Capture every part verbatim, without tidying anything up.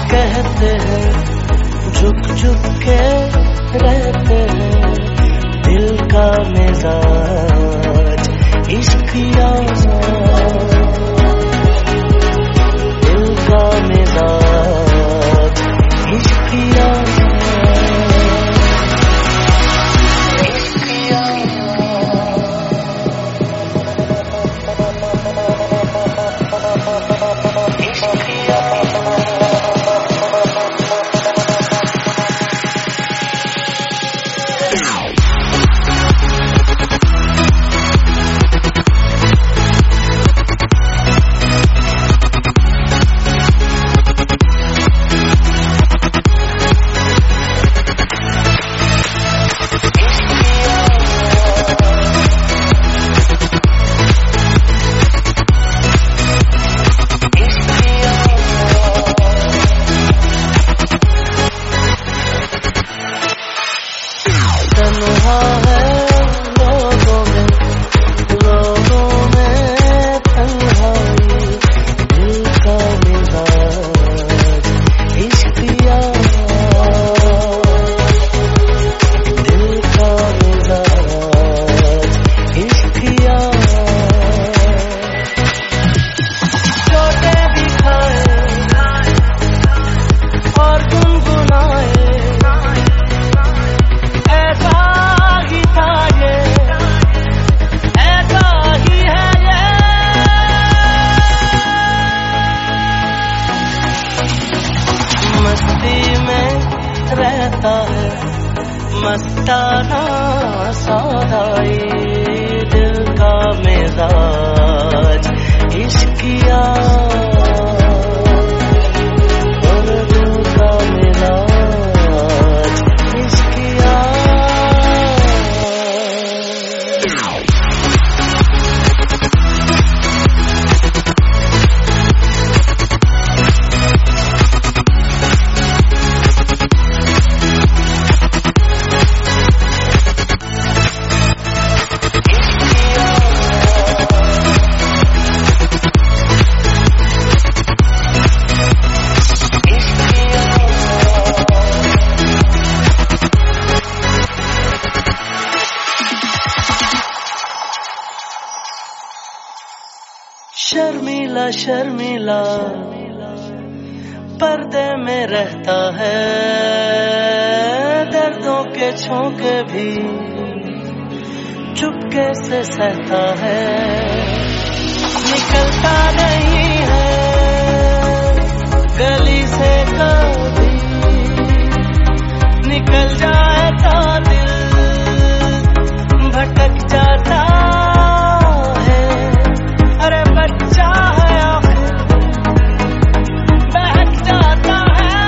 कहते हैं झुक झुक के रहते हैं, दिल का मिजाज इश्क यारा, दिल का मिजाज इश्क यारा, इश्क यारा, इश्क यारा। तन्हा है लोगों में, लोगों में तन्हाई, दिल का मिजाज इश्क यारा, दिल का मिजाज इश्क यारा। छोटे भी खाए और गुनगुनाए, मस्ती में रहता है मस्ताना सौदाई, दिल का मिजाज इश्क यारा, दिल का मिजाज इश्क यारा। शर्मीला शर्मीला पर्दे में रहता है, दर्दों के झोंके भी चुपके से सहता है, निकलता नहीं है गली से कभी, निकल जाए तो दिल भटक जाता है, अरे बच्चा है आखिर बहक जाता है।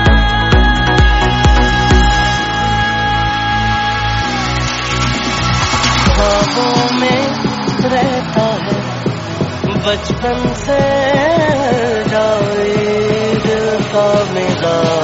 ख्वाबों में रहता है बचपन से जाए, दिल का मिला